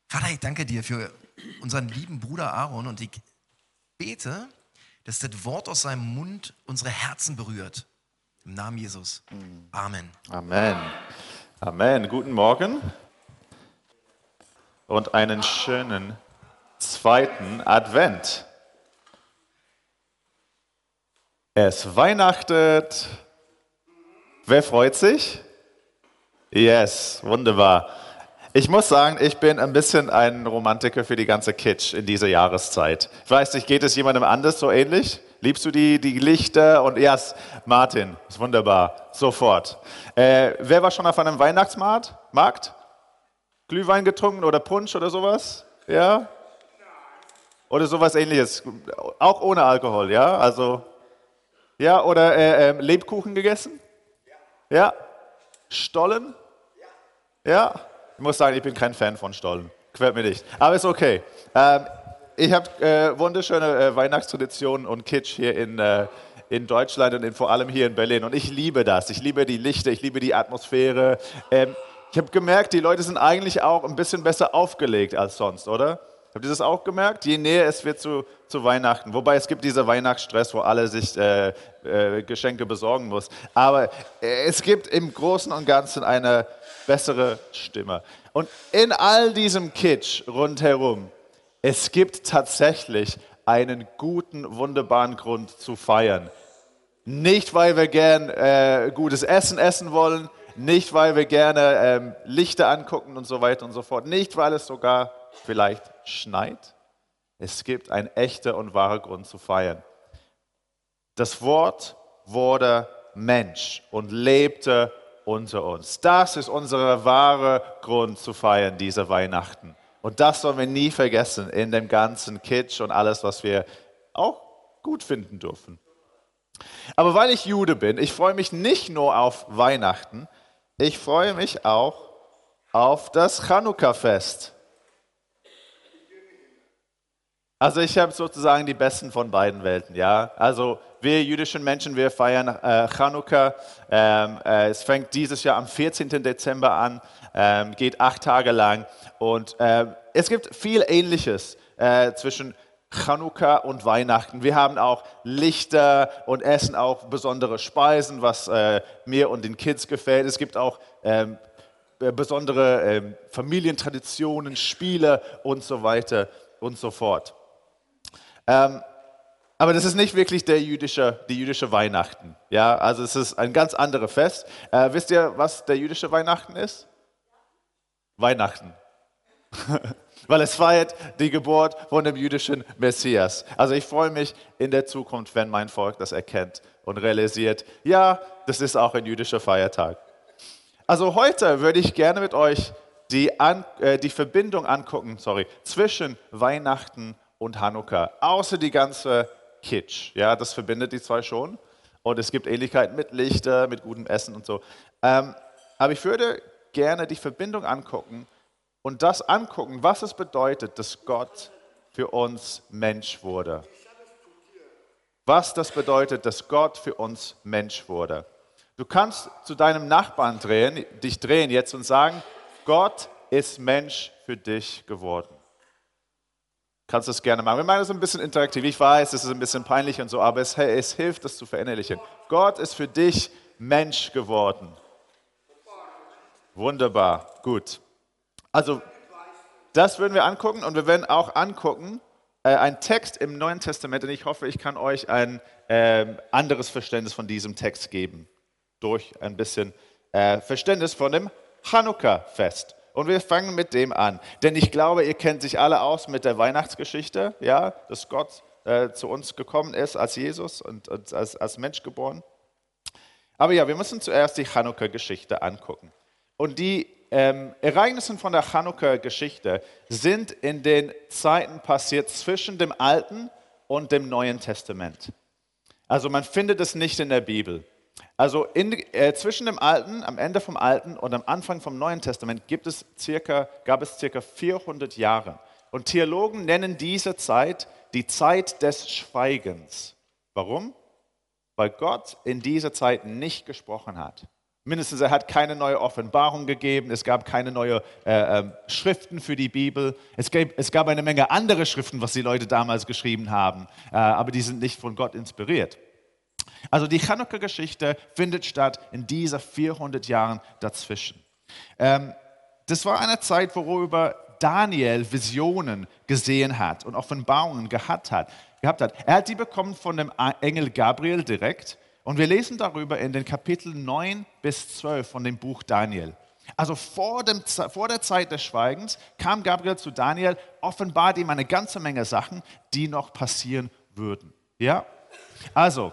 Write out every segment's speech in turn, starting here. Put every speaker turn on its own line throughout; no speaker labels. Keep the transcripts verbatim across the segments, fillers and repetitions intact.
Vater, ich danke dir für unseren lieben Bruder Aaron und ich bete, dass das Wort aus seinem Mund unsere Herzen berührt. Im Namen Jesus. Amen.
Amen. Amen. Guten Morgen und einen schönen zweiten Advent. Es weihnachtet. Wer freut sich? Yes, wunderbar. Ich muss sagen, ich bin ein bisschen ein Romantiker für die ganze Kitsch in dieser Jahreszeit. Ich weiß nicht, geht es jemandem anders so ähnlich? Liebst du die, die Lichter? Und ja, yes, Martin, ist wunderbar, sofort. Äh, wer war schon auf einem Weihnachtsmarkt? Markt? Glühwein getrunken oder Punsch oder sowas? Ja? Oder sowas Ähnliches? Auch ohne Alkohol, ja? Also, ja, oder äh, äh, Lebkuchen gegessen? Ja? Stollen? Ja? Ich muss sagen, ich bin kein Fan von Stollen. Gefällt mir nicht. Aber ist okay. Ähm, ich habe äh, wunderschöne äh, Weihnachtstraditionen und Kitsch hier in, äh, in Deutschland und in, vor allem hier in Berlin. Und ich liebe das. Ich liebe die Lichter, ich liebe die Atmosphäre. Ähm, ich habe gemerkt, die Leute sind eigentlich auch ein bisschen besser aufgelegt als sonst, oder? Habt ihr das auch gemerkt? Je näher es wird zu, zu Weihnachten. Wobei es gibt diesen Weihnachtsstress, wo alle sich äh, äh, Geschenke besorgen muss. Aber äh, es gibt im Großen und Ganzen eine bessere Stimme. Und in all diesem Kitsch rundherum, es gibt tatsächlich einen guten, wunderbaren Grund zu feiern. Nicht, weil wir gern äh, gutes Essen essen wollen, nicht, weil wir gerne ähm, Lichter angucken und so weiter und so fort, nicht, weil es sogar vielleicht schneit. Es gibt einen echten und wahren Grund zu feiern. Das Wort wurde Mensch und lebte unter uns. Das ist unser wahrer Grund zu feiern, diese Weihnachten. Und das sollen wir nie vergessen in dem ganzen Kitsch und alles, was wir auch gut finden dürfen. Aber weil ich Jude bin, ich freue mich nicht nur auf Weihnachten, ich freue mich auch auf das Chanukka-Fest. Also ich habe sozusagen die Besten von beiden Welten, ja. Also wir jüdischen Menschen, wir feiern äh, Chanukka. Ähm, äh, es fängt dieses Jahr am vierzehnten Dezember an, ähm, geht acht Tage lang. Und äh, es gibt viel Ähnliches äh, zwischen Chanukka und Weihnachten. Wir haben auch Lichter und essen auch besondere Speisen, was äh, mir und den Kids gefällt. Es gibt auch ähm, besondere ähm, Familientraditionen, Spiele und so weiter und so fort. Ähm, aber das ist nicht wirklich der jüdische, die jüdische Weihnachten. Ja, also es ist ein ganz anderes Fest. Äh, wisst ihr, was der jüdische Weihnachten ist? Weihnachten. Weil es feiert die Geburt von dem jüdischen Messias. Also ich freue mich in der Zukunft, wenn mein Volk das erkennt und realisiert, ja, das ist auch ein jüdischer Feiertag. Also heute würde ich gerne mit euch die, an, äh, die Verbindung angucken, sorry, zwischen Weihnachten und Chanukka, außer die ganze Kitsch. Ja, das verbindet die zwei schon. Und es gibt Ähnlichkeiten mit Lichter, mit gutem Essen und so. Ähm, aber ich würde gerne die Verbindung angucken und das angucken, was es bedeutet, dass Gott für uns Mensch wurde. Was das bedeutet, dass Gott für uns Mensch wurde. Du kannst zu deinem Nachbarn drehen, dich drehen jetzt und sagen, Gott ist Mensch für dich geworden. Kannst du das gerne machen. Wir machen das ein bisschen interaktiv. Ich weiß, es ist ein bisschen peinlich und so, aber es, es hilft, das zu verinnerlichen. Gott ist für dich Mensch geworden. Wunderbar, gut. Also, das würden wir angucken und wir werden auch angucken, äh, einen Text im Neuen Testament, und ich hoffe, ich kann euch ein äh, anderes Verständnis von diesem Text geben. Durch ein bisschen äh, Verständnis von dem Chanukka-Fest. Und wir fangen mit dem an. Denn ich glaube, ihr kennt sich alle aus mit der Weihnachtsgeschichte, ja, dass Gott äh, zu uns gekommen ist als Jesus und, und als, als Mensch geboren. Aber ja, wir müssen zuerst die Chanukka-Geschichte angucken. Und die ähm, Ereignisse von der Chanukka-Geschichte sind in den Zeiten passiert zwischen dem Alten und dem Neuen Testament. Also man findet es nicht in der Bibel. Also in, äh, zwischen dem Alten, am Ende vom Alten und am Anfang vom Neuen Testament gibt es circa, gab es circa vierhundert Jahre. Und Theologen nennen diese Zeit die Zeit des Schweigens. Warum? Weil Gott in dieser Zeit nicht gesprochen hat. Mindestens, er hat keine neue Offenbarung gegeben, es gab keine neuen äh, äh, Schriften für die Bibel. Es gab, es gab eine Menge andere Schriften, was die Leute damals geschrieben haben, äh, aber die sind nicht von Gott inspiriert. Also die Chanukka-Geschichte findet statt in dieser vierhundert Jahren dazwischen. Ähm, das war eine Zeit, worüber Daniel Visionen gesehen hat und Offenbarungen gehabt hat, gehabt hat. Er hat die bekommen von dem Engel Gabriel direkt. Und wir lesen darüber in den Kapiteln neun bis zwölf von dem Buch Daniel. Also vor, dem, vor der Zeit des Schweigens kam Gabriel zu Daniel, offenbart ihm eine ganze Menge Sachen, die noch passieren würden. Ja? Also,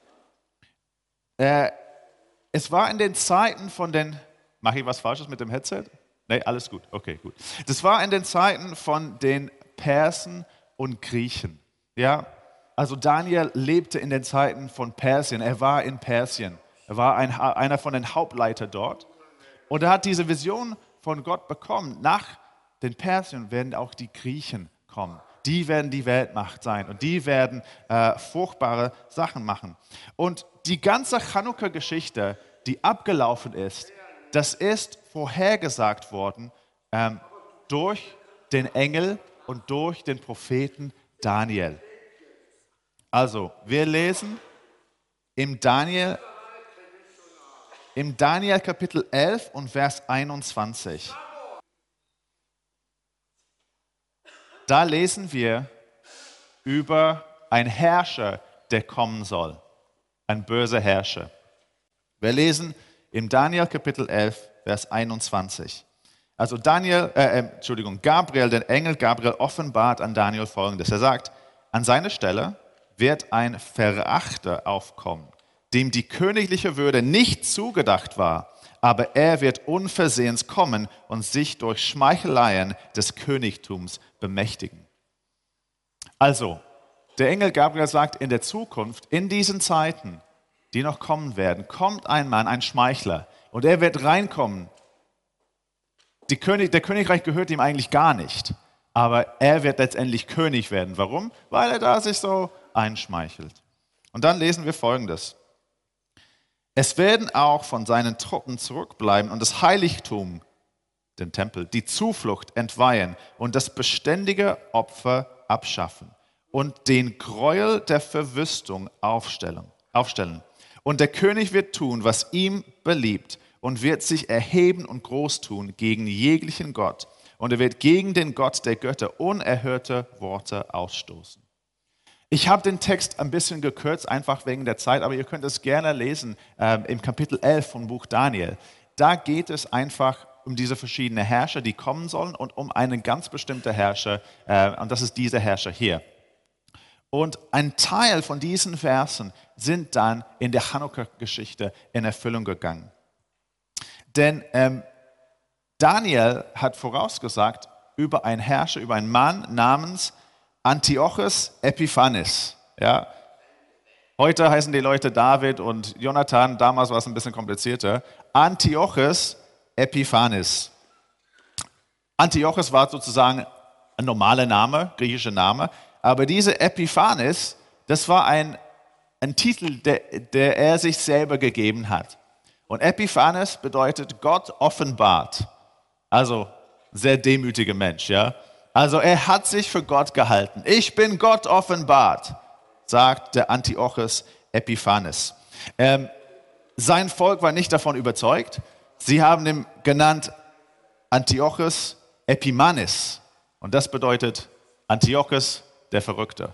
äh, es war in den Zeiten von den, mache ich was Falsches mit dem Headset? Nee, alles gut, okay, gut. Das war in den Zeiten von den Persen und Griechen. Ja? Also Daniel lebte in den Zeiten von Persien. Er war in Persien. Er war ein, einer von den Hauptleitern dort. Und er hat diese Vision von Gott bekommen. Nach den Persien werden auch die Griechen kommen. Die werden die Weltmacht sein und die werden äh, furchtbare Sachen machen. Und die ganze Chanukka-Geschichte, die abgelaufen ist, das ist vorhergesagt worden ähm, durch den Engel und durch den Propheten Daniel. Also, wir lesen im Daniel, im Daniel Kapitel elf und Vers einundzwanzig. Da lesen wir über einen Herrscher, der kommen soll. Ein böser Herrscher. Wir lesen im Daniel Kapitel elf, Vers einundzwanzig. Also Daniel, äh, Entschuldigung, Gabriel, der Engel Gabriel offenbart an Daniel Folgendes. Er sagt, an seiner Stelle wird ein Verachter aufkommen, dem die königliche Würde nicht zugedacht war, aber er wird unversehens kommen und sich durch Schmeicheleien des Königtums bemächtigen. Also, der Engel Gabriel sagt, in der Zukunft, in diesen Zeiten, die noch kommen werden, kommt ein Mann, ein Schmeichler, und er wird reinkommen. Die König, der Königreich gehört ihm eigentlich gar nicht, aber er wird letztendlich König werden. Warum? Weil er da sich so einschmeichelt. Und dann lesen wir Folgendes. Es werden auch von seinen Truppen zurückbleiben und das Heiligtum, den Tempel, die Zuflucht entweihen und das beständige Opfer abschaffen und den Gräuel der Verwüstung aufstellen. aufstellen. Und der König wird tun, was ihm beliebt und wird sich erheben und groß tun gegen jeglichen Gott. Und er wird gegen den Gott der Götter unerhörte Worte ausstoßen. Ich habe den Text ein bisschen gekürzt, einfach wegen der Zeit, aber ihr könnt es gerne lesen äh, im Kapitel elf vom Buch Daniel. Da geht es einfach um diese verschiedenen Herrscher, die kommen sollen, und um einen ganz bestimmten Herrscher, äh, und das ist dieser Herrscher hier. Und ein Teil von diesen Versen sind dann in der Chanukka-Geschichte in Erfüllung gegangen. Denn ähm, Daniel hat vorausgesagt über einen Herrscher, über einen Mann namens Antiochus Epiphanes. Ja. Heute heißen die Leute David und Jonathan, damals war es ein bisschen komplizierter. Antiochus Epiphanes. Antiochus war sozusagen ein normaler Name, griechischer Name, aber dieser Epiphanes, das war ein, ein Titel, der, der er sich selber gegeben hat. Und Epiphanes bedeutet Gott offenbart. Also sehr demütiger Mensch, ja. Also er hat sich für Gott gehalten. Ich bin Gott offenbart, sagt der Antiochus Epiphanes. Ähm, sein Volk war nicht davon überzeugt. Sie haben ihn genannt Antiochus Epimanes. Und das bedeutet Antiochus der Verrückte.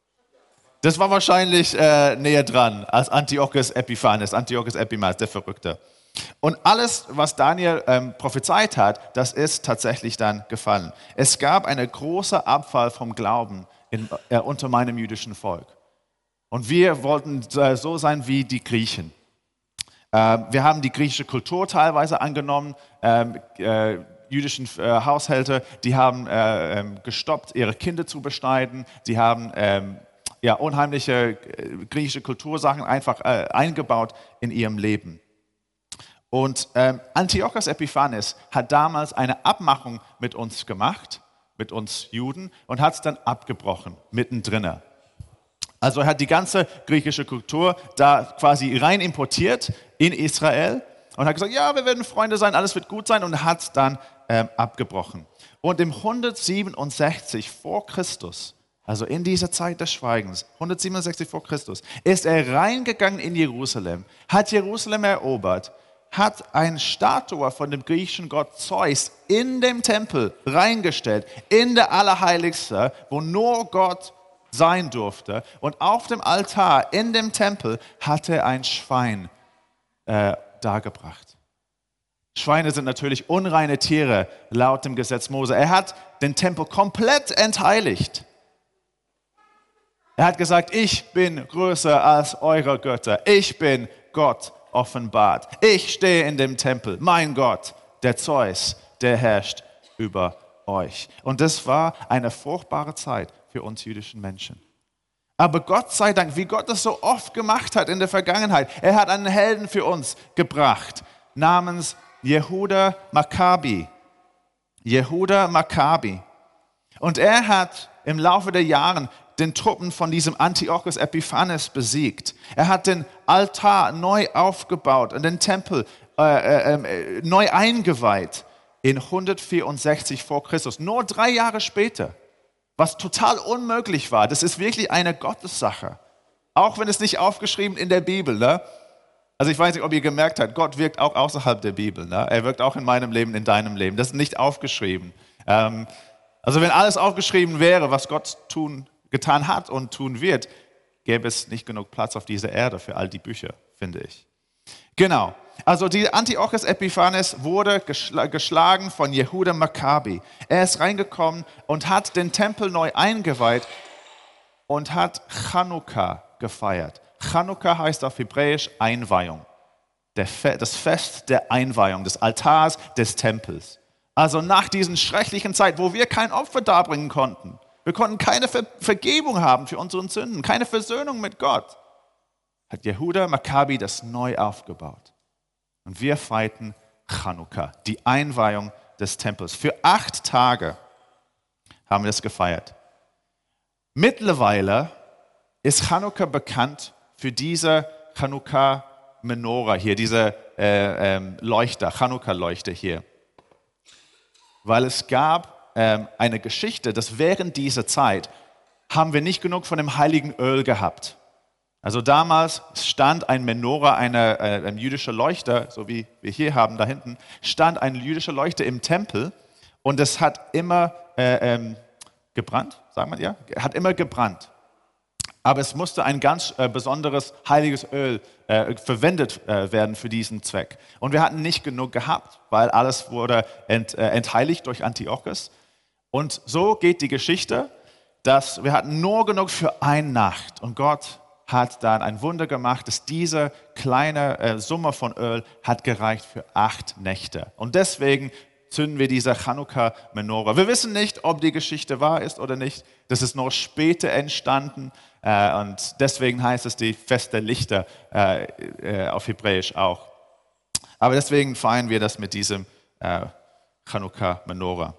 Das war wahrscheinlich äh, näher dran als Antiochus Epiphanes, Antiochus Epimanes, der Verrückte. Und alles, was Daniel ähm, prophezeit hat, das ist tatsächlich dann gefallen. Es gab einen großen Abfall vom Glauben in, äh, unter meinem jüdischen Volk. Und wir wollten äh, so sein wie die Griechen. Äh, wir haben die griechische Kultur teilweise angenommen. Ähm, äh, jüdischen äh, Haushälter, die haben äh, äh, gestoppt, ihre Kinder zu beschneiden. Sie haben äh, ja, unheimliche äh, griechische Kultursachen einfach äh, eingebaut in ihrem Leben. Und ähm, Antiochus Epiphanes hat damals eine Abmachung mit uns gemacht, mit uns Juden, und hat es dann abgebrochen, mittendrin. Also er hat die ganze griechische Kultur da quasi rein importiert in Israel und hat gesagt, ja, wir werden Freunde sein, alles wird gut sein und hat dann ähm, abgebrochen. Und im hundertsiebenundsechzig vor Christus, also in dieser Zeit des Schweigens, hundertsiebenundsechzig vor Christus, ist er reingegangen in Jerusalem, hat Jerusalem erobert, hat eine Statue von dem griechischen Gott Zeus in dem Tempel reingestellt, in der Allerheiligste, wo nur Gott sein durfte. Und auf dem Altar in dem Tempel hat er ein Schwein äh, dargebracht. Schweine sind natürlich unreine Tiere laut dem Gesetz Mose. Er hat den Tempel komplett entheiligt. Er hat gesagt, ich bin größer als eure Götter. Ich bin Gott offenbart. Ich stehe in dem Tempel. Mein Gott, der Zeus, der herrscht über euch. Und das war eine furchtbare Zeit für uns jüdischen Menschen. Aber Gott sei Dank, wie Gott das so oft gemacht hat in der Vergangenheit, er hat einen Helden für uns gebracht, namens Jehuda Maccabi. Jehuda Maccabi. Und er hat im Laufe der Jahre den Truppen von diesem Antiochus Epiphanes besiegt. Er hat den Altar neu aufgebaut und den Tempel äh, äh, neu eingeweiht in hundertvierundsechzig vor Christus. Nur drei Jahre später, was total unmöglich war. Das ist wirklich eine Gottessache. Auch wenn es nicht aufgeschrieben in der Bibel, ne? Also ich weiß nicht, ob ihr gemerkt habt, Gott wirkt auch außerhalb der Bibel. Ne? Er wirkt auch in meinem Leben, in deinem Leben. Das ist nicht aufgeschrieben. Ähm, also wenn alles aufgeschrieben wäre, was Gott tun, getan hat und tun wird, gäbe es nicht genug Platz auf dieser Erde für all die Bücher, finde ich. Genau. Also die Antiochus Epiphanes wurde geschl- geschlagen von Jehuda Maccabi. Er ist reingekommen und hat den Tempel neu eingeweiht und hat Chanukka gefeiert. Chanukka heißt auf Hebräisch Einweihung. Der Fe- das Fest der Einweihung, des Altars, des Tempels. Also nach diesen schrecklichen Zeit, wo wir kein Opfer darbringen konnten. Wir konnten keine Ver- Vergebung haben für unsere Sünden, keine Versöhnung mit Gott. Hat Jehuda Maccabi das neu aufgebaut. Und wir feierten Chanukka, die Einweihung des Tempels. Für acht Tage haben wir das gefeiert. Mittlerweile ist Chanukka bekannt für diese Chanukka-Menora hier, diese äh, ähm, Leuchter, Chanukka-Leuchter hier. Weil es gab ähm, eine Geschichte, dass während dieser Zeit haben wir nicht genug von dem heiligen Öl gehabt. Also damals stand ein Menora, eine, äh, ein jüdischer Leuchter, so wie wir hier haben da hinten, stand ein jüdischer Leuchter im Tempel und es hat immer äh, ähm, gebrannt, sagt man ja, hat immer gebrannt. Aber es musste ein ganz äh, besonderes heiliges Öl äh, verwendet äh, werden für diesen Zweck. Und wir hatten nicht genug gehabt, weil alles wurde ent, äh, entheiligt durch Antiochus. Und so geht die Geschichte, dass wir hatten nur genug für eine Nacht. Und Gott hat dann ein Wunder gemacht, dass diese kleine äh, Summe von Öl hat gereicht für acht Nächte. Und deswegen zünden wir diese Chanukka-Menora. Wir wissen nicht, ob die Geschichte wahr ist oder nicht. Das ist noch später entstanden. Äh, und deswegen heißt es die Fest der Lichter äh, äh, auf Hebräisch auch. Aber deswegen feiern wir das mit diesem äh, Chanukka-Menora.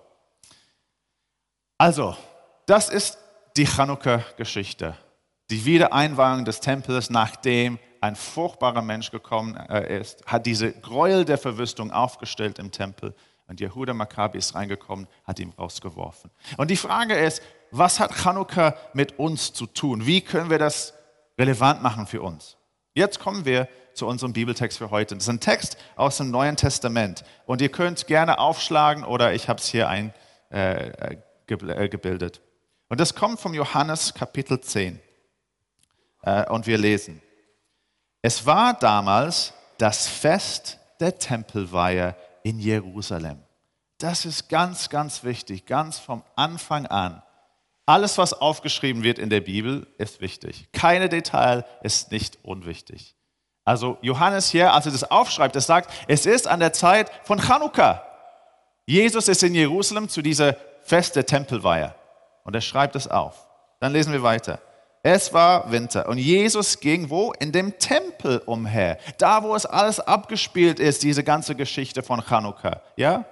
Also, das ist die Chanukka-Geschichte. Die Wiedereinweihung des Tempels, nachdem ein furchtbarer Mensch gekommen ist, hat diese Gräuel der Verwüstung aufgestellt im Tempel. Und Jehuda Maccabi ist reingekommen, hat ihn rausgeworfen. Und die Frage ist, was hat Chanukka mit uns zu tun? Wie können wir das relevant machen für uns? Jetzt kommen wir zu unserem Bibeltext für heute. Das ist ein Text aus dem Neuen Testament. Und ihr könnt gerne aufschlagen oder ich habe es hier eingebildet. Äh, Und das kommt vom Johannes Kapitel zehn. Äh, und wir lesen. Es war damals das Fest der Tempelweihe in Jerusalem. Das ist ganz, ganz wichtig, ganz vom Anfang an. Alles, was aufgeschrieben wird in der Bibel, ist wichtig. Keine Detail ist nicht unwichtig. Also Johannes hier, als er das aufschreibt, das sagt, es ist an der Zeit von Chanukka. Jesus ist in Jerusalem zu dieser Fest der Tempelweihe. Und er schreibt es auf. Dann lesen wir weiter. Es war Winter und Jesus ging wo? In dem Tempel umher. Da, wo es alles abgespielt ist, diese ganze Geschichte von Chanukka. Ja?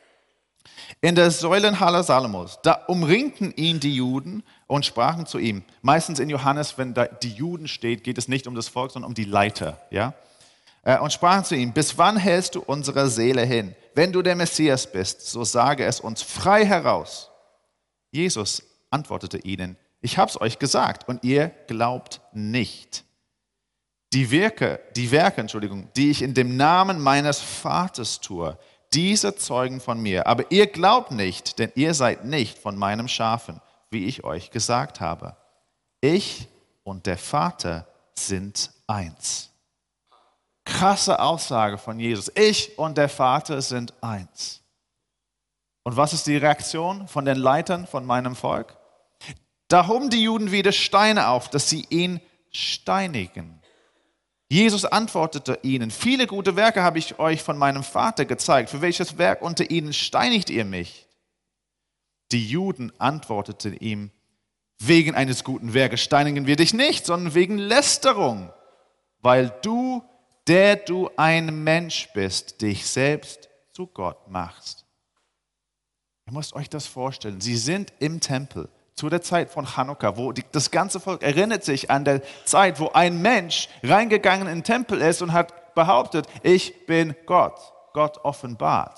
In der Säulenhalle Salomos. Da umringten ihn die Juden und sprachen zu ihm. Meistens in Johannes, wenn da die Juden steht, geht es nicht um das Volk, sondern um die Leiter. Ja? äh, und sprachen zu ihm, bis wann hältst du unsere Seele hin? Wenn du der Messias bist, so sage es uns frei heraus. Jesus antwortete ihnen, ich habe es euch gesagt und ihr glaubt nicht. Die Werke, die Werke, Entschuldigung, die ich in dem Namen meines Vaters tue, diese zeugen von mir. Aber ihr glaubt nicht, denn ihr seid nicht von meinem Schafen, wie ich euch gesagt habe. Ich und der Vater sind eins. Krasse Aussage von Jesus. Ich und der Vater sind eins. Und was ist die Reaktion von den Leitern von meinem Volk? Da hoben die Juden wieder Steine auf, dass sie ihn steinigen. Jesus antwortete ihnen, viele gute Werke habe ich euch von meinem Vater gezeigt. Für welches Werk unter ihnen steinigt ihr mich? Die Juden antworteten ihm, wegen eines guten Werkes steinigen wir dich nicht, sondern wegen Lästerung, weil du, der du ein Mensch bist, dich selbst zu Gott machst. Ihr müsst euch das vorstellen. Sie sind im Tempel zu der Zeit von Chanukka, wo die, das ganze Volk erinnert sich an der Zeit, wo ein Mensch reingegangen in den Tempel ist und hat behauptet, ich bin Gott, Gott offenbart.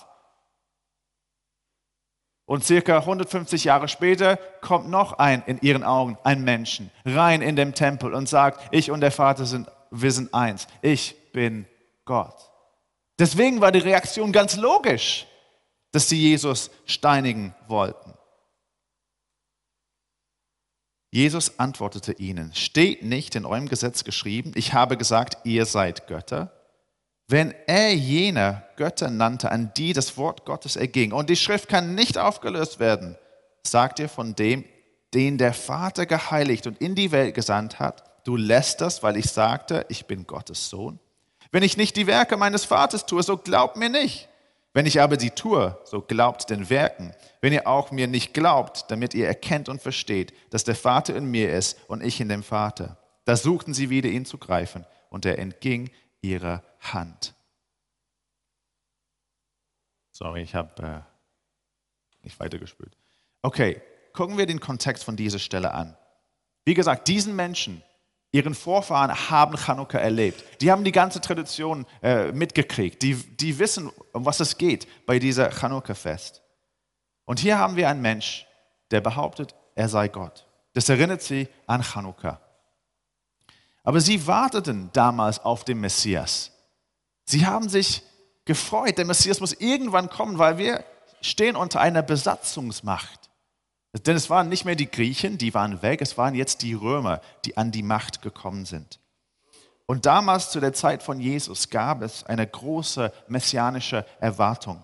Und circa hundertfünfzig Jahre später kommt noch ein, in ihren Augen, ein Menschen rein in den Tempel und sagt, ich und der Vater sind, wir sind eins, ich bin Gott. Deswegen war die Reaktion ganz logisch, dass sie Jesus steinigen wollten. Jesus antwortete ihnen, steht nicht in eurem Gesetz geschrieben, ich habe gesagt, ihr seid Götter? Wenn er jene Götter nannte, an die das Wort Gottes erging, und die Schrift kann nicht aufgelöst werden, sagt ihr von dem, den der Vater geheiligt und in die Welt gesandt hat, du lästerst, weil ich sagte, ich bin Gottes Sohn? Wenn ich nicht die Werke meines Vaters tue, so glaubt mir nicht. Wenn ich aber sie tue, so glaubt den Werken. Wenn ihr auch mir nicht glaubt, damit ihr erkennt und versteht, dass der Vater in mir ist und ich in dem Vater. Da suchten sie wieder, ihn zu greifen, und er entging ihrer Hand. Sorry, ich habe äh, nicht weitergespült. Okay, gucken wir den Kontext von dieser Stelle an. Wie gesagt, diesen Menschen, ihren Vorfahren haben Chanukka erlebt. Die haben die ganze Tradition äh, mitgekriegt. Die, die wissen, um was es geht bei dieser Chanukka-Fest. Und hier haben wir einen Mensch, der behauptet, er sei Gott. Das erinnert sie an Chanukka. Aber sie warteten damals auf den Messias. Sie haben sich gefreut, der Messias muss irgendwann kommen, weil wir stehen unter einer Besatzungsmacht. Denn es waren nicht mehr die Griechen, die waren weg, es waren jetzt die Römer, die an die Macht gekommen sind. Und damals, zu der Zeit von Jesus, gab es eine große messianische Erwartung.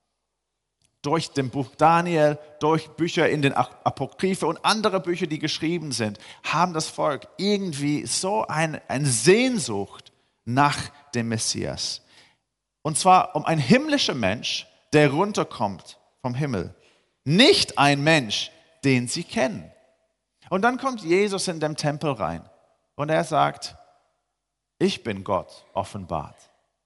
Durch den Buch Daniel, durch Bücher in den Apokryphe und andere Bücher, die geschrieben sind, haben das Volk irgendwie so ein, eine Sehnsucht nach dem Messias. Und zwar um ein himmlischer Mensch, der runterkommt vom Himmel. Nicht ein Mensch, den sie kennen. Und dann kommt Jesus in den Tempel rein und er sagt, ich bin Gott offenbart.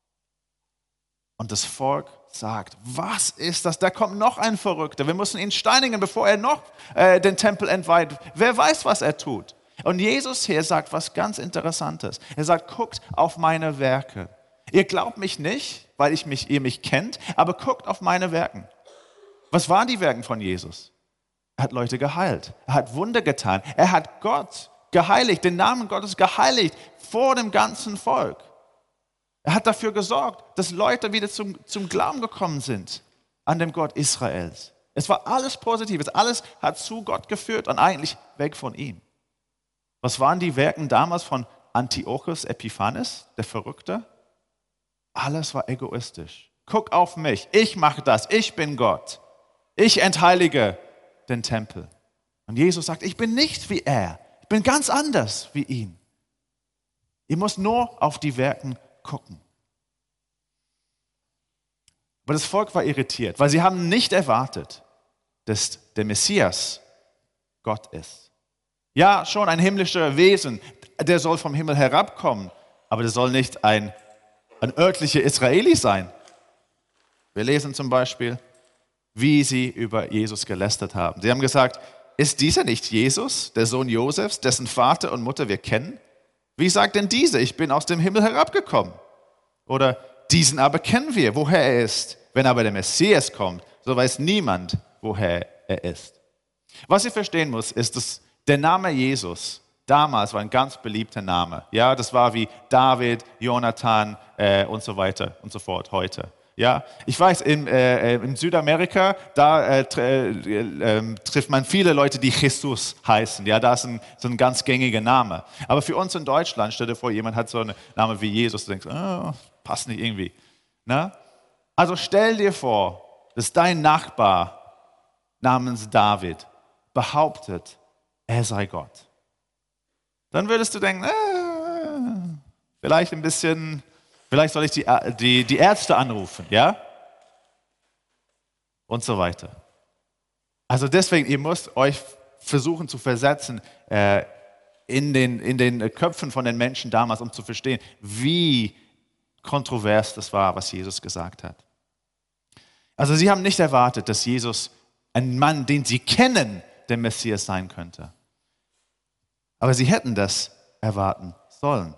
Und das Volk sagt, was ist das? Da kommt noch ein Verrückter. Wir müssen ihn steinigen, bevor er noch äh, den Tempel entweiht. Wer weiß, was er tut? Und Jesus hier sagt was ganz Interessantes. Er sagt, guckt auf meine Werke. Ihr glaubt mich nicht, weil ich mich, ihr mich kennt, aber guckt auf meine Werke. Was waren die Werke von Jesus? Er hat Leute geheilt. Er hat Wunder getan. Er hat Gott geheiligt, den Namen Gottes geheiligt vor dem ganzen Volk. Er hat dafür gesorgt, dass Leute wieder zum, zum Glauben gekommen sind an den Gott Israels. Es war alles Positives. Alles hat zu Gott geführt und eigentlich weg von ihm. Was waren die Werke damals von Antiochus Epiphanes, der Verrückte? Alles war egoistisch. Guck auf mich. Ich mache das. Ich bin Gott. Ich entheilige den Tempel. Und Jesus sagt, ich bin nicht wie er. Ich bin ganz anders wie ihn. Ihr müsst nur auf die Werke gucken. Aber das Volk war irritiert, weil sie haben nicht erwartet, dass der Messias Gott ist. Ja, schon ein himmlischer Wesen, der soll vom Himmel herabkommen, aber der soll nicht ein, ein örtlicher Israeli sein. Wir lesen zum Beispiel, wie sie über Jesus gelästert haben. Sie haben gesagt, ist dieser nicht Jesus, der Sohn Josefs, dessen Vater und Mutter wir kennen? Wie sagt denn dieser, ich bin aus dem Himmel herabgekommen? Oder diesen aber kennen wir, woher er ist. Wenn aber der Messias kommt, so weiß niemand, woher er ist. Was ihr verstehen muss, ist, dass der Name Jesus damals war ein ganz beliebter Name. Ja, das war wie David, Jonathan äh, und so weiter und so fort heute. Ja, ich weiß, in, äh, in Südamerika, da äh, tr äh, äh, trifft man viele Leute, die Jesus heißen. Ja, das ist ein, so ein ganz gängiger Name. Aber für uns in Deutschland, stell dir vor, jemand hat so einen Namen wie Jesus, du denkst, oh, passt nicht irgendwie. Na? Also stell dir vor, dass dein Nachbar namens David behauptet, er sei Gott. Dann würdest du denken, äh, vielleicht ein bisschen, vielleicht soll ich die, die, die Ärzte anrufen, ja? Und so weiter. Also deswegen, ihr müsst euch versuchen zu versetzen äh, in, den, in den Köpfen von den Menschen damals, um zu verstehen, wie kontrovers das war, was Jesus gesagt hat. Also sie haben nicht erwartet, dass Jesus, ein Mann, den sie kennen, der Messias sein könnte. Aber sie hätten das erwarten sollen.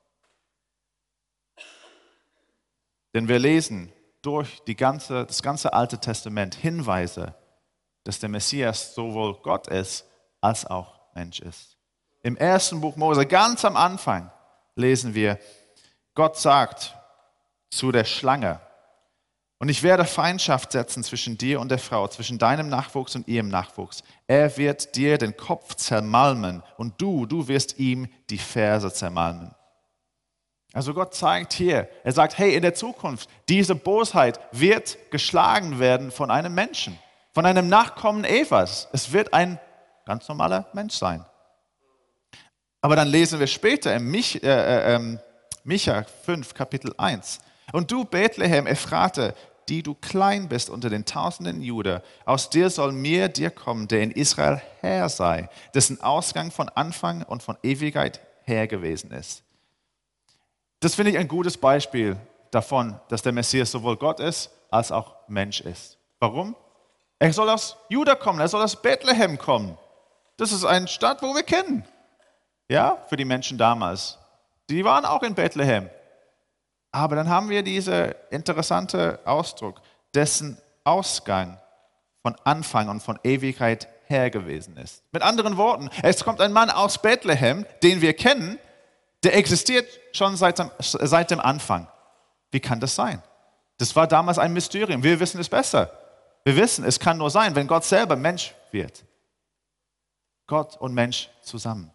Denn wir lesen durch die ganze, das ganze Alte Testament Hinweise, dass der Messias sowohl Gott ist, als auch Mensch ist. Im ersten Buch Mose, ganz am Anfang, lesen wir, Gott sagt zu der Schlange, und ich werde Feindschaft setzen zwischen dir und der Frau, zwischen deinem Nachwuchs und ihrem Nachwuchs. Er wird dir den Kopf zermalmen und du, du wirst ihm die Ferse zermalmen. Also Gott zeigt hier, er sagt, hey, in der Zukunft, diese Bosheit wird geschlagen werden von einem Menschen, von einem Nachkommen Evas. Es wird ein ganz normaler Mensch sein. Aber dann lesen wir später in Mich, äh, äh, Micha fünf, Kapitel eins. Und du, Bethlehem, Ephrate, die du klein bist unter den Tausenden Juda, aus dir soll mir dir kommen, der in Israel Herr sei, dessen Ausgang von Anfang und von Ewigkeit her gewesen ist. Das finde ich ein gutes Beispiel davon, dass der Messias sowohl Gott ist, als auch Mensch ist. Warum? Er soll aus Juda kommen, er soll aus Bethlehem kommen. Das ist eine Stadt, wo wir kennen. Ja, für die Menschen damals. Die waren auch in Bethlehem. Aber dann haben wir diesen interessanten Ausdruck, dessen Ausgang von Anfang und von Ewigkeit her gewesen ist. Mit anderen Worten, es kommt ein Mann aus Bethlehem, den wir kennen, der existiert schon seit dem, seit dem Anfang. Wie kann das sein? Das war damals ein Mysterium. Wir wissen es besser. Wir wissen, es kann nur sein, wenn Gott selber Mensch wird. Gott und Mensch zusammen.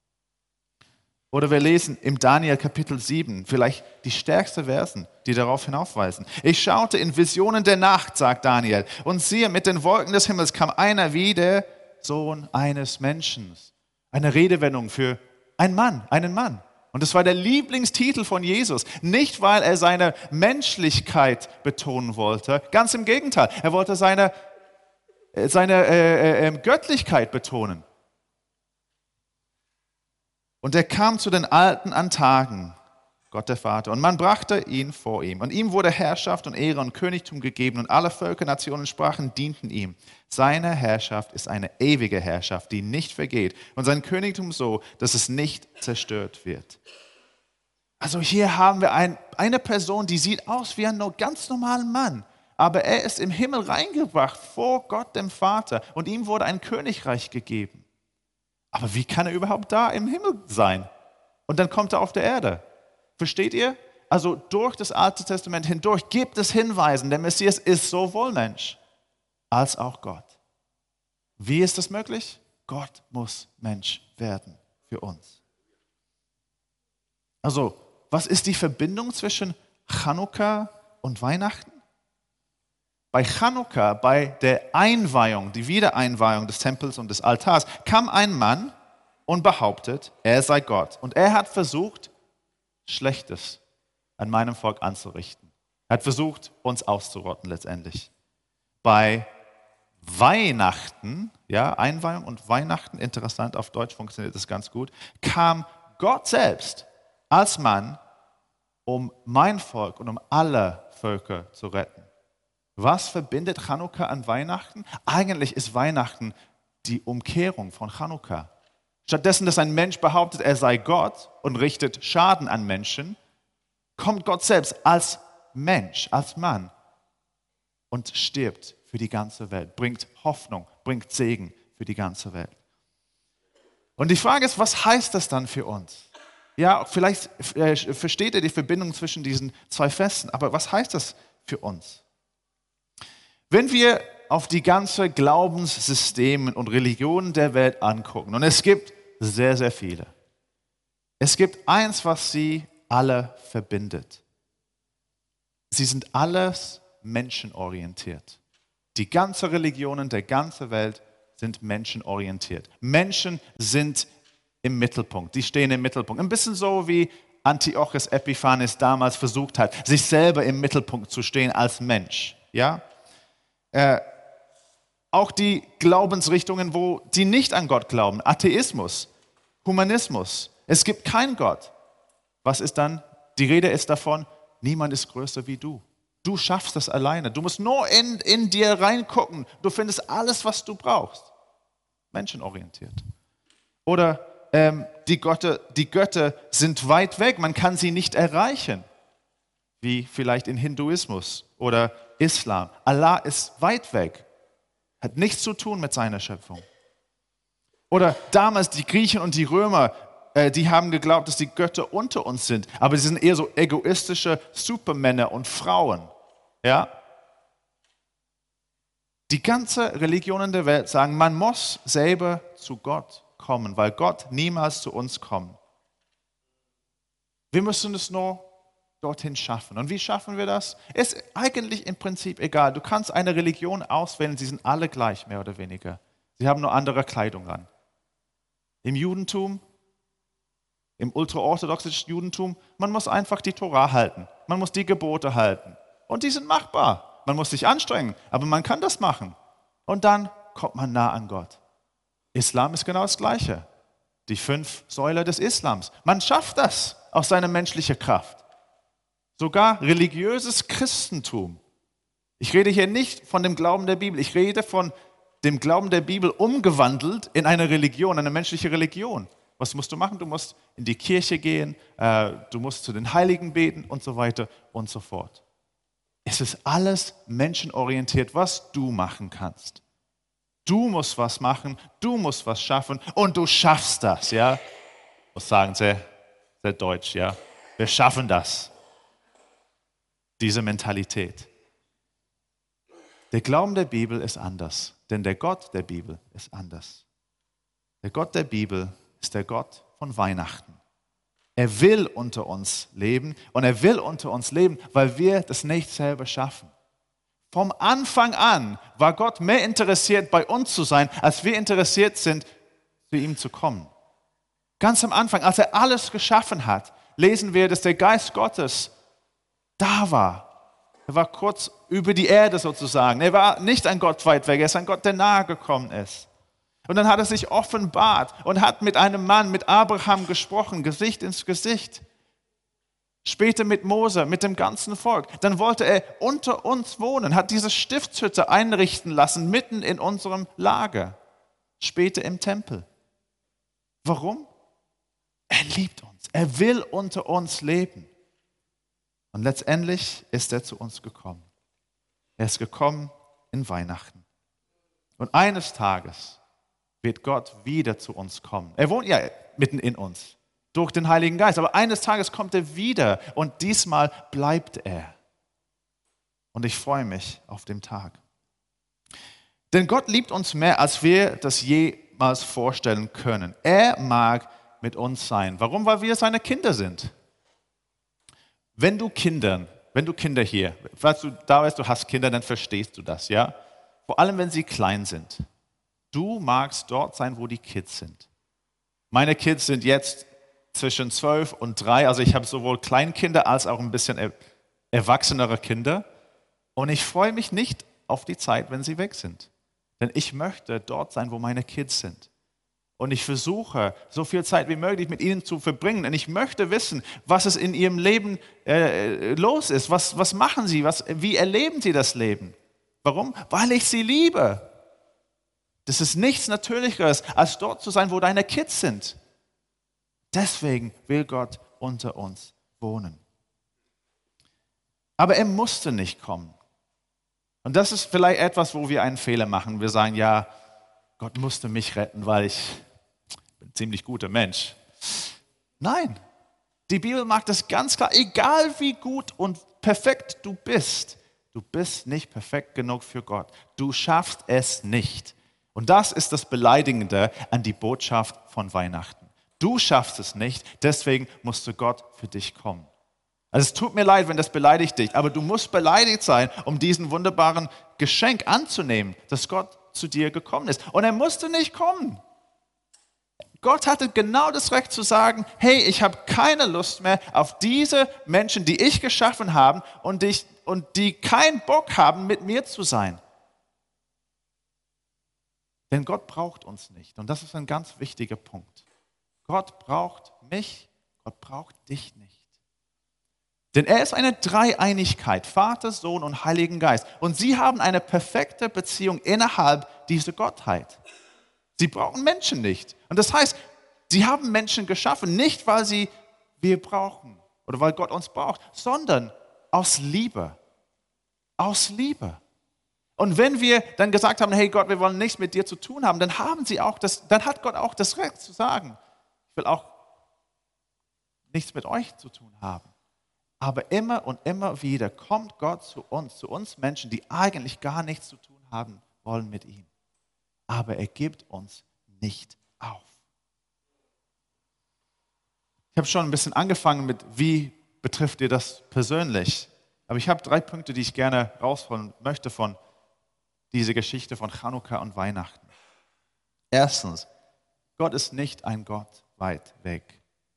Oder wir lesen im Daniel Kapitel sieben, vielleicht die stärksten Versen, die darauf hinaufweisen. Ich schaute in Visionen der Nacht, sagt Daniel, und siehe, mit den Wolken des Himmels kam einer wie der Sohn eines Menschen. Eine Redewendung für einen Mann, einen Mann. Und das war der Lieblingstitel von Jesus. Nicht, weil er seine Menschlichkeit betonen wollte, ganz im Gegenteil. Er wollte seine, seine äh, äh, Göttlichkeit betonen. Und er kam zu den Alten an Tagen, Gott der Vater, und man brachte ihn vor ihm. Und ihm wurde Herrschaft und Ehre und Königtum gegeben und alle Völker, Nationen, Sprachen dienten ihm. Seine Herrschaft ist eine ewige Herrschaft, die nicht vergeht und sein Königtum so, dass es nicht zerstört wird. Also hier haben wir ein, eine Person, die sieht aus wie ein ganz normaler Mann, aber er ist im Himmel reingebracht vor Gott dem Vater und ihm wurde ein Königreich gegeben. Aber wie kann er überhaupt da im Himmel sein? Und dann kommt er auf der Erde. Versteht ihr? Also durch das Alte Testament hindurch gibt es Hinweise, der Messias ist sowohl Mensch als auch Gott. Wie ist das möglich? Gott muss Mensch werden für uns. Also, was ist die Verbindung zwischen Chanukka und Weihnachten? Bei Chanukka, bei der Einweihung, die Wiedereinweihung des Tempels und des Altars, kam ein Mann und behauptet, er sei Gott. Und er hat versucht, Schlechtes an meinem Volk anzurichten. Er hat versucht, uns auszurotten letztendlich. Bei Weihnachten, ja, Einweihung und Weihnachten, interessant, auf Deutsch funktioniert das ganz gut, kam Gott selbst als Mann, um mein Volk und um alle Völker zu retten. Was verbindet Chanukka an Weihnachten? Eigentlich ist Weihnachten die Umkehrung von Chanukka. Stattdessen, dass ein Mensch behauptet, er sei Gott und richtet Schaden an Menschen, kommt Gott selbst als Mensch, als Mann und stirbt für die ganze Welt, bringt Hoffnung, bringt Segen für die ganze Welt. Und die Frage ist, was heißt das dann für uns? Ja, vielleicht äh, versteht ihr die Verbindung zwischen diesen zwei Festen, aber was heißt das für uns? Wenn wir auf die ganze Glaubenssysteme und Religionen der Welt angucken, und es gibt sehr, sehr viele, es gibt eins, was sie alle verbindet. Sie sind alles menschenorientiert. Die ganze Religionen der ganzen Welt sind menschenorientiert. Menschen sind im Mittelpunkt, die stehen im Mittelpunkt. Ein bisschen so wie Antiochus Epiphanes damals versucht hat, sich selber im Mittelpunkt zu stehen als Mensch. Ja? Äh, auch die Glaubensrichtungen, wo die nicht an Gott glauben, Atheismus, Humanismus, es gibt keinen Gott. Was ist dann? Die Rede ist davon, niemand ist größer wie du. Du schaffst das alleine. Du musst nur in, in dir reingucken. Du findest alles, was du brauchst. Menschenorientiert. Oder ähm, die, Götter, die Götter sind weit weg. Man kann sie nicht erreichen. Wie vielleicht in Hinduismus oder Islam. Allah ist weit weg. Hat nichts zu tun mit seiner Schöpfung. Oder damals die Griechen und die Römer, äh, die haben geglaubt, dass die Götter unter uns sind. Aber sie sind eher so egoistische Supermänner und Frauen. Ja? Die ganze Religionen der Welt sagen, man muss selber zu Gott kommen, weil Gott niemals zu uns kommt. Wir müssen es nur dorthin schaffen. Und wie schaffen wir das? Ist eigentlich im Prinzip egal. Du kannst eine Religion auswählen, sie sind alle gleich, mehr oder weniger. Sie haben nur andere Kleidung an. Im Judentum, im ultraorthodoxen Judentum, man muss einfach die Tora halten. Man muss die Gebote halten. Und die sind machbar. Man muss sich anstrengen, aber man kann das machen. Und dann kommt man nah an Gott. Islam ist genau das Gleiche. Die fünf Säulen des Islams. Man schafft das aus seiner menschlichen Kraft. Sogar religiöses Christentum. Ich rede hier nicht von dem Glauben der Bibel. Ich rede von dem Glauben der Bibel umgewandelt in eine Religion, eine menschliche Religion. Was musst du machen? Du musst in die Kirche gehen, äh, du musst zu den Heiligen beten und so weiter und so fort. Es ist alles menschenorientiert, was du machen kannst. Du musst was machen, du musst was schaffen und du schaffst das, ja. Ich muss sagen, sehr, sehr deutsch, ja. Wir schaffen das. Diese Mentalität. Der Glauben der Bibel ist anders, denn der Gott der Bibel ist anders. Der Gott der Bibel ist der Gott von Weihnachten. Er will unter uns leben und er will unter uns leben, weil wir das nicht selber schaffen. Vom Anfang an war Gott mehr interessiert, bei uns zu sein, als wir interessiert sind, zu ihm zu kommen. Ganz am Anfang, als er alles geschaffen hat, lesen wir, dass der Geist Gottes da war. Er war kurz über die Erde sozusagen. Er war nicht ein Gott weit weg, er ist ein Gott, der nahe gekommen ist. Und dann hat er sich offenbart und hat mit einem Mann, mit Abraham gesprochen, Gesicht ins Gesicht. Später mit Mose, mit dem ganzen Volk. Dann wollte er unter uns wohnen, hat diese Stiftshütte einrichten lassen, mitten in unserem Lager. Später im Tempel. Warum? Er liebt uns. Er will unter uns leben. Und letztendlich ist er zu uns gekommen. Er ist gekommen in Weihnachten. Und eines Tages wird Gott wieder zu uns kommen. Er wohnt ja mitten in uns, durch den Heiligen Geist. Aber eines Tages kommt er wieder und diesmal bleibt er. Und ich freue mich auf den Tag. Denn Gott liebt uns mehr, als wir das jemals vorstellen können. Er mag mit uns sein. Warum? Weil wir seine Kinder sind. Wenn du Kindern, wenn du Kinder hier, falls du da weißt, du hast Kinder, dann verstehst du das, ja? Vor allem, wenn sie klein sind. Du magst dort sein, wo die Kids sind. Meine Kids sind jetzt zwischen zwölf und drei, also ich habe sowohl Kleinkinder als auch ein bisschen er, erwachsenere Kinder. Und ich freue mich nicht auf die Zeit, wenn sie weg sind. Denn ich möchte dort sein, wo meine Kids sind. Und ich versuche, so viel Zeit wie möglich mit ihnen zu verbringen. Und ich möchte wissen, was es in ihrem Leben äh, los ist. Was, was machen sie? Was, wie erleben sie das Leben? Warum? Weil ich sie liebe. Das ist nichts Natürlicheres, als dort zu sein, wo deine Kids sind. Deswegen will Gott unter uns wohnen. Aber er musste nicht kommen. Und das ist vielleicht etwas, wo wir einen Fehler machen. Wir sagen, ja, Gott musste mich retten, weil ich bin ein ziemlich guter Mensch. Nein, die Bibel macht das ganz klar, egal wie gut und perfekt du bist, du bist nicht perfekt genug für Gott. Du schaffst es nicht. Und das ist das Beleidigende an die Botschaft von Weihnachten. Du schaffst es nicht, deswegen musste Gott für dich kommen. Also es tut mir leid, wenn das beleidigt dich, aber du musst beleidigt sein, um diesen wunderbaren Geschenk anzunehmen, dass Gott zu dir gekommen ist. Und er musste nicht kommen. Gott hatte genau das Recht zu sagen, hey, ich habe keine Lust mehr auf diese Menschen, die ich geschaffen habe und die, und die keinen Bock haben, mit mir zu sein. Denn Gott braucht uns nicht. Und das ist ein ganz wichtiger Punkt. Gott braucht mich, Gott braucht dich nicht. Denn er ist eine Dreieinigkeit, Vater, Sohn und Heiligen Geist. Und sie haben eine perfekte Beziehung innerhalb dieser Gottheit. Sie brauchen Menschen nicht. Und das heißt, sie haben Menschen geschaffen, nicht weil sie wir brauchen oder weil Gott uns braucht, sondern aus Liebe. Aus Liebe. Und wenn wir dann gesagt haben, hey Gott, wir wollen nichts mit dir zu tun haben, dann haben sie auch das, dann hat Gott auch das Recht zu sagen, ich will auch nichts mit euch zu tun haben. Aber immer und immer wieder kommt Gott zu uns, zu uns Menschen, die eigentlich gar nichts zu tun haben wollen mit ihm. Aber er gibt uns nicht auf. Ich habe schon ein bisschen angefangen mit, wie betrifft dir das persönlich? Aber ich habe drei Punkte, die ich gerne rausholen möchte von dieser Geschichte von Chanukka und Weihnachten. Erstens, Gott ist nicht ein Gott weit weg.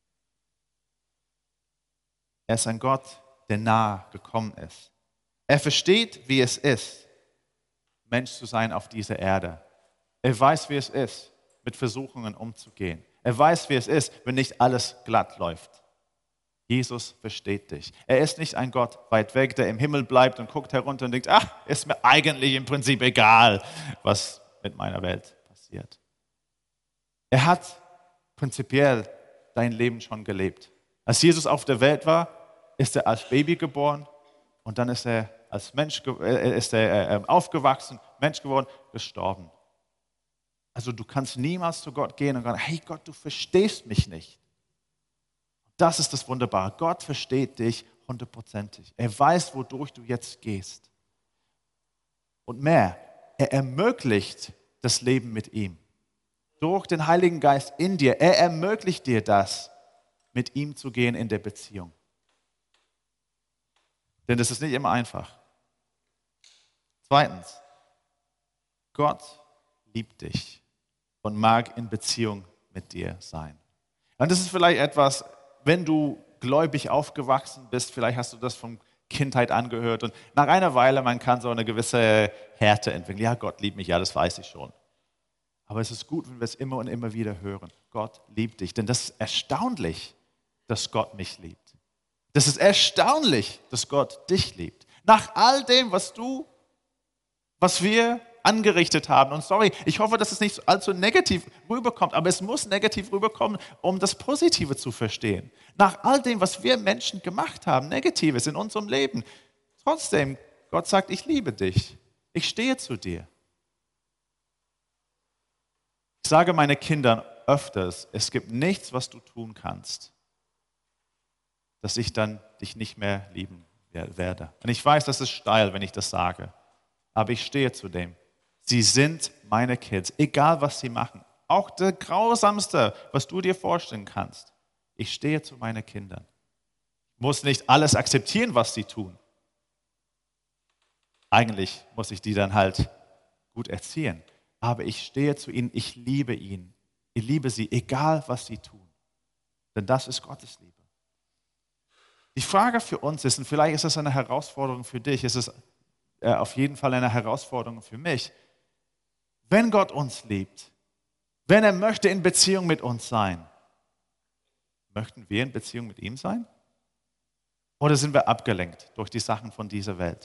Er ist ein Gott, der nahe gekommen ist. Er versteht, wie es ist, Mensch zu sein auf dieser Erde. Er weiß, wie es ist, mit Versuchungen umzugehen. Er weiß, wie es ist, wenn nicht alles glatt läuft. Jesus versteht dich. Er ist nicht ein Gott weit weg, der im Himmel bleibt und guckt herunter und denkt, ach, ist mir eigentlich im Prinzip egal, was mit meiner Welt passiert. Er hat prinzipiell dein Leben schon gelebt. Als Jesus auf der Welt war, ist er als Baby geboren und dann ist er als Mensch ist er aufgewachsen, Mensch geworden, gestorben. Also du kannst niemals zu Gott gehen und sagen, hey Gott, du verstehst mich nicht. Das ist das Wunderbare. Gott versteht dich hundertprozentig. Er weiß, wodurch du jetzt gehst. Und mehr, er ermöglicht das Leben mit ihm. Durch den Heiligen Geist in dir. Er ermöglicht dir das, mit ihm zu gehen in der Beziehung. Denn das ist nicht immer einfach. Zweitens, Gott liebt dich und mag in Beziehung mit dir sein. Und das ist vielleicht etwas, wenn du gläubig aufgewachsen bist, vielleicht hast du das von Kindheit angehört und nach einer Weile, man kann so eine gewisse Härte entwickeln. Ja, Gott liebt mich, ja, das weiß ich schon. Aber es ist gut, wenn wir es immer und immer wieder hören. Gott liebt dich, denn das ist erstaunlich, dass Gott mich liebt. Das ist erstaunlich, dass Gott dich liebt. Nach all dem, was du, was wir angerichtet haben. Und sorry, ich hoffe, dass es nicht allzu negativ rüberkommt, aber es muss negativ rüberkommen, um das Positive zu verstehen. Nach all dem, was wir Menschen gemacht haben, Negatives in unserem Leben. Trotzdem, Gott sagt, ich liebe dich. Ich stehe zu dir. Ich sage meinen Kindern öfters, es gibt nichts, was du tun kannst, dass ich dann dich nicht mehr lieben werde. Und ich weiß, das ist steil, wenn ich das sage, aber ich stehe zu dem. Sie sind meine Kids, egal was sie machen. Auch der Grausamste, was du dir vorstellen kannst. Ich stehe zu meinen Kindern. Ich muss nicht alles akzeptieren, was sie tun. Eigentlich muss ich die dann halt gut erziehen. Aber ich stehe zu ihnen, ich liebe ihn. Ich liebe sie, egal was sie tun. Denn das ist Gottes Liebe. Die Frage für uns ist, und vielleicht ist es eine Herausforderung für dich, ist es äh, auf jeden Fall eine Herausforderung für mich, wenn Gott uns liebt, wenn er möchte in Beziehung mit uns sein, möchten wir in Beziehung mit ihm sein? Oder sind wir abgelenkt durch die Sachen von dieser Welt?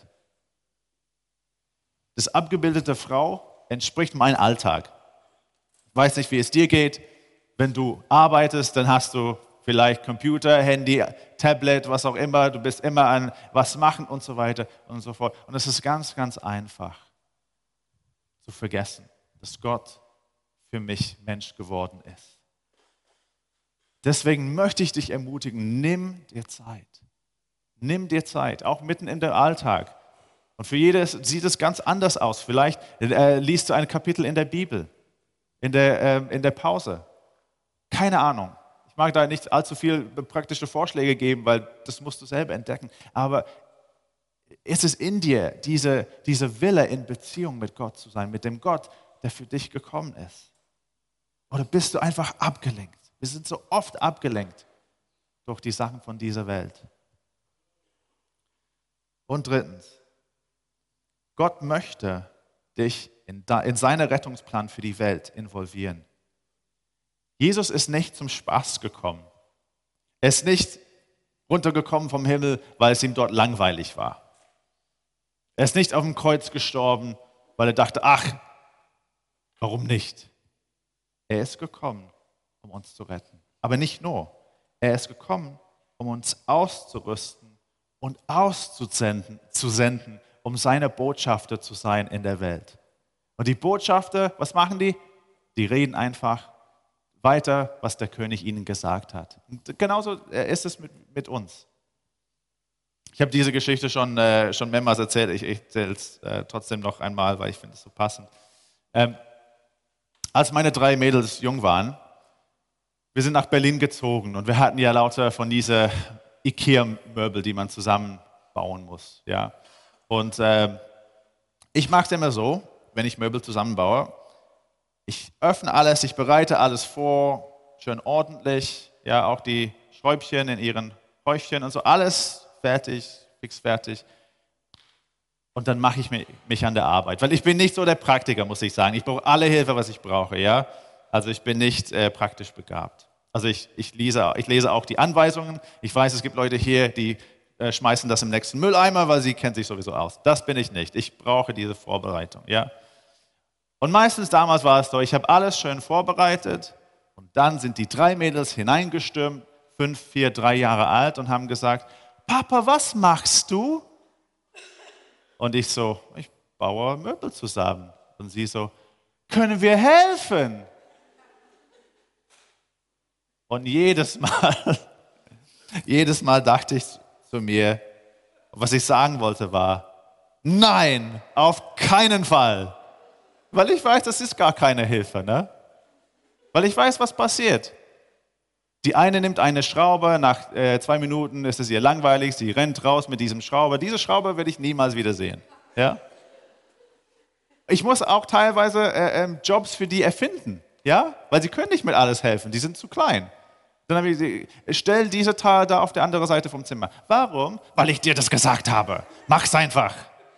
Das abgebildete Frau entspricht meinem Alltag. Ich weiß nicht, wie es dir geht. Wenn du arbeitest, dann hast du Vielleicht Computer, Handy, Tablet, was auch immer. Du bist immer an was machen und so weiter und so fort. Und es ist ganz, ganz einfach zu vergessen, dass Gott für mich Mensch geworden ist. Deswegen möchte ich dich ermutigen, nimm dir Zeit. Nimm dir Zeit, auch mitten in der Alltag. Und für jedes sieht es ganz anders aus. Vielleicht äh, liest du ein Kapitel in der Bibel, in der, äh, in der Pause. Keine Ahnung. Ich mag da nicht allzu viel praktische Vorschläge geben, weil das musst du selber entdecken. Aber ist es in dir, diese, diese Wille in Beziehung mit Gott zu sein, mit dem Gott, der für dich gekommen ist? Oder bist du einfach abgelenkt? Wir sind so oft abgelenkt durch die Sachen von dieser Welt. Und drittens, Gott möchte dich in, in seinen Rettungsplan für die Welt involvieren. Jesus ist nicht zum Spaß gekommen. Er ist nicht runtergekommen vom Himmel, weil es ihm dort langweilig war. Er ist nicht auf dem Kreuz gestorben, weil er dachte, ach, warum nicht? Er ist gekommen, um uns zu retten. Aber nicht nur. Er ist gekommen, um uns auszurüsten und auszusenden, zu senden, um seine Botschafter zu sein in der Welt. Und die Botschafter, was machen die? Die reden einfach weiter, was der König ihnen gesagt hat. Und genauso ist es mit, mit uns. Ich habe diese Geschichte schon, äh, schon mehrmals erzählt. Ich, ich erzähle es äh, trotzdem noch einmal, weil ich finde es so passend. Ähm, als meine drei Mädels jung waren, wir sind nach Berlin gezogen und wir hatten ja lauter von diesen Ikea-Möbel, die man zusammenbauen muss. Ja. Und äh, ich mache es immer so, wenn ich Möbel zusammenbaue, ich öffne alles, ich bereite alles vor, schön ordentlich, ja, auch die Schräubchen in ihren Häufchen und so, alles fertig, fix fertig. Und dann mache ich mich an der Arbeit, weil ich bin nicht so der Praktiker, muss ich sagen. Ich brauche alle Hilfe, was ich brauche, ja. Also ich bin nicht äh, praktisch begabt. Also ich, ich, lese, ich lese auch die Anweisungen. Ich weiß, es gibt Leute hier, die äh, schmeißen das im nächsten Mülleimer, weil sie kennen sich sowieso aus. Das bin ich nicht. Ich brauche diese Vorbereitung, ja. Und meistens damals war es so, ich habe alles schön vorbereitet und dann sind die drei Mädels hineingestürmt, fünf, vier, drei Jahre alt und haben gesagt, Papa, was machst du? Und ich so, ich baue Möbel zusammen. Und sie so, können wir helfen? Und jedes Mal, jedes Mal dachte ich zu mir, was ich sagen wollte war, nein, auf keinen Fall. Weil ich weiß, das ist gar keine Hilfe, ne? Weil ich weiß, was passiert. Die eine nimmt eine Schraube, nach äh, zwei Minuten ist es ihr langweilig, sie rennt raus mit diesem Schrauber. Diese Schraube werde ich niemals wiedersehen. Ja? Ich muss auch teilweise äh, äh, Jobs für die erfinden, ja? Weil sie können nicht mit alles helfen, die sind zu klein. Dann habe ich sie, stell diese Teil da auf der anderen Seite vom Zimmer. Warum? Weil ich dir das gesagt habe. Mach's einfach.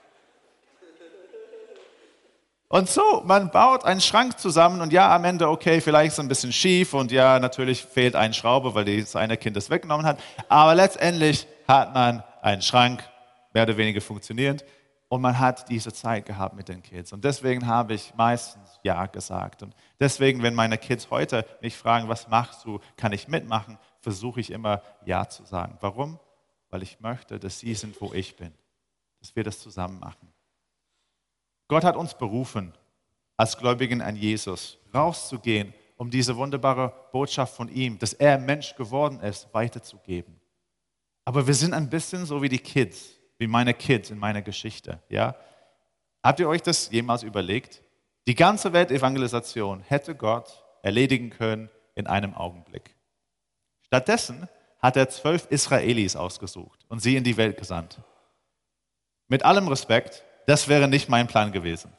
Und so, man baut einen Schrank zusammen und ja, am Ende, okay, vielleicht ist es ein bisschen schief und ja, natürlich fehlt ein Schraube, weil das eine Kind das weggenommen hat. Aber letztendlich hat man einen Schrank, mehr oder weniger funktionierend, und man hat diese Zeit gehabt mit den Kids. Und deswegen habe ich meistens Ja gesagt. Und deswegen, wenn meine Kids heute mich fragen, was machst du, kann ich mitmachen, versuche ich immer Ja zu sagen. Warum? Weil ich möchte, dass sie sind, wo ich bin. Dass wir das zusammen machen. Gott hat uns berufen, als Gläubigen an Jesus, rauszugehen, um diese wunderbare Botschaft von ihm, dass er Mensch geworden ist, weiterzugeben. Aber wir sind ein bisschen so wie die Kids, wie meine Kids in meiner Geschichte. Ja? Habt ihr euch das jemals überlegt? Die ganze Weltevangelisation hätte Gott erledigen können in einem Augenblick. Stattdessen hat er zwölf Israelis ausgesucht und sie in die Welt gesandt. Mit allem Respekt, das wäre nicht mein Plan gewesen.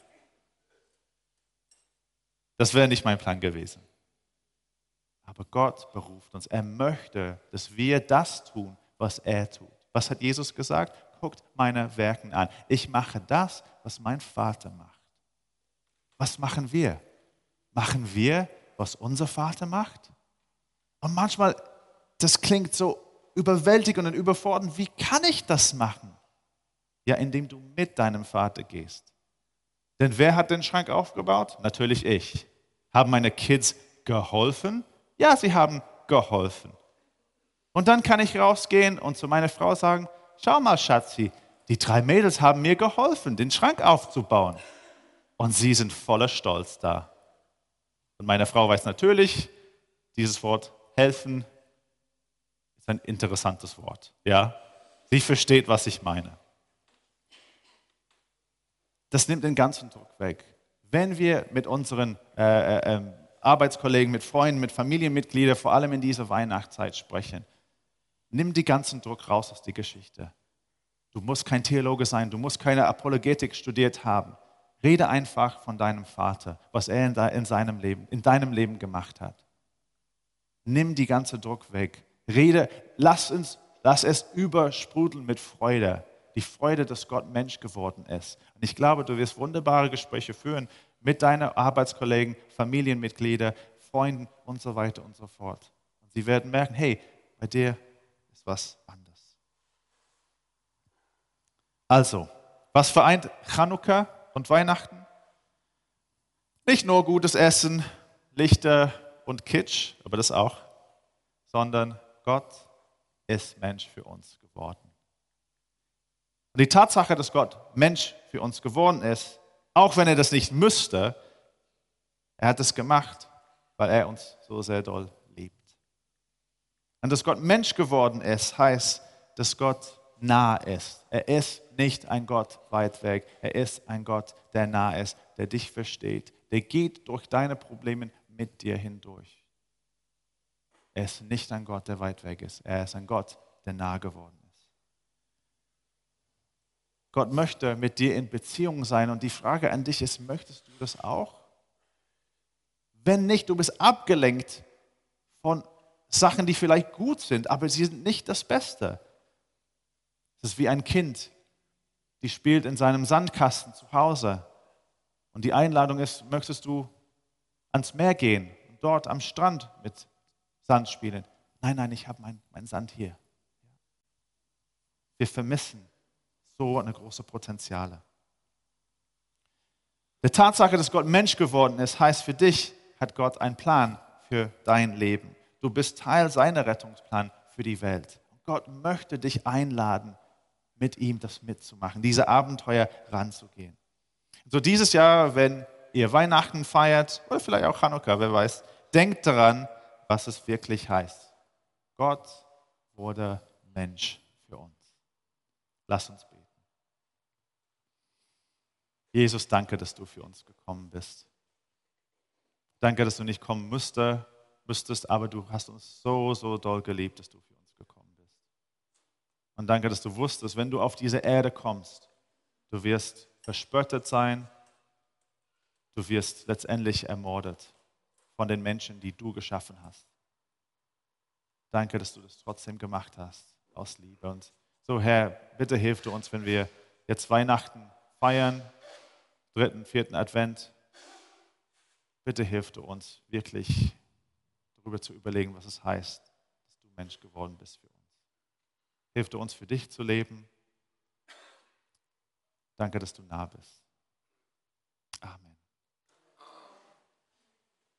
Das wäre nicht mein Plan gewesen. Aber Gott beruft uns. Er möchte, dass wir das tun, was er tut. Was hat Jesus gesagt? Guckt meine Werke an. Ich mache das, was mein Vater macht. Was machen wir? Machen wir, was unser Vater macht? Und manchmal, das klingt so überwältigend und überfordernd. Wie kann ich das machen? Ja, indem du mit deinem Vater gehst. Denn wer hat den Schrank aufgebaut? Natürlich ich. Haben meine Kids geholfen? Ja, sie haben geholfen. Und dann kann ich rausgehen und zu meiner Frau sagen, schau mal, Schatzi, die drei Mädels haben mir geholfen, den Schrank aufzubauen. Und sie sind voller Stolz da. Und meine Frau weiß natürlich, dieses Wort helfen ist ein interessantes Wort. Ja? Sie versteht, was ich meine. Das nimmt den ganzen Druck weg. Wenn wir mit unseren äh, äh, Arbeitskollegen, mit Freunden, mit Familienmitgliedern, vor allem in dieser Weihnachtszeit sprechen, nimm den ganzen Druck raus aus der Geschichte. Du musst kein Theologe sein, du musst keine Apologetik studiert haben. Rede einfach von deinem Vater, was er in, de, in seinem Leben, in deinem Leben gemacht hat. Nimm die ganze Druck weg. Rede, lass, uns, lass es übersprudeln mit Freude. Die Freude, dass Gott Mensch geworden ist. Und ich glaube, du wirst wunderbare Gespräche führen mit deinen Arbeitskollegen, Familienmitgliedern, Freunden und so weiter und so fort. Und sie werden merken, hey, bei dir ist was anders. Also, was vereint Chanukka und Weihnachten? Nicht nur gutes Essen, Lichter und Kitsch, aber das auch, sondern Gott ist Mensch für uns geworden. Und die Tatsache, dass Gott Mensch für uns geworden ist, auch wenn er das nicht müsste, er hat es gemacht, weil er uns so sehr doll liebt. Und dass Gott Mensch geworden ist, heißt, dass Gott nah ist. Er ist nicht ein Gott weit weg. Er ist ein Gott, der nah ist, der dich versteht. Der geht durch deine Probleme mit dir hindurch. Er ist nicht ein Gott, der weit weg ist. Er ist ein Gott, der nah geworden ist. Gott möchte mit dir in Beziehung sein. Und die Frage an dich ist, möchtest du das auch? Wenn nicht, du bist abgelenkt von Sachen, die vielleicht gut sind, aber sie sind nicht das Beste. Es ist wie ein Kind, die spielt in seinem Sandkasten zu Hause. Und die Einladung ist, möchtest du ans Meer gehen und dort am Strand mit Sand spielen? Nein, nein, ich habe mein, mein Sand hier. Wir vermissen so eine große Potenziale. Die Tatsache, dass Gott Mensch geworden ist, heißt für dich, hat Gott einen Plan für dein Leben. Du bist Teil seiner Rettungsplan für die Welt. Gott möchte dich einladen, mit ihm das mitzumachen, diese Abenteuer ranzugehen. So dieses Jahr, wenn ihr Weihnachten feiert, oder vielleicht auch Chanukka, wer weiß, denkt daran, was es wirklich heißt. Gott wurde Mensch für uns. Lass uns beten. Jesus, danke, dass du für uns gekommen bist. Danke, dass du nicht kommen müsste, müsstest, aber du hast uns so, so doll geliebt, dass du für uns gekommen bist. Und danke, dass du wusstest, wenn du auf diese Erde kommst, du wirst verspottet sein, du wirst letztendlich ermordet von den Menschen, die du geschaffen hast. Danke, dass du das trotzdem gemacht hast, aus Liebe. Und so, Herr, bitte hilf du uns, wenn wir jetzt Weihnachten feiern, dritten, vierten Advent. Bitte hilf du uns, wirklich darüber zu überlegen, was es heißt, dass du Mensch geworden bist für uns. Hilf du uns, für dich zu leben. Danke, dass du nah bist. Amen.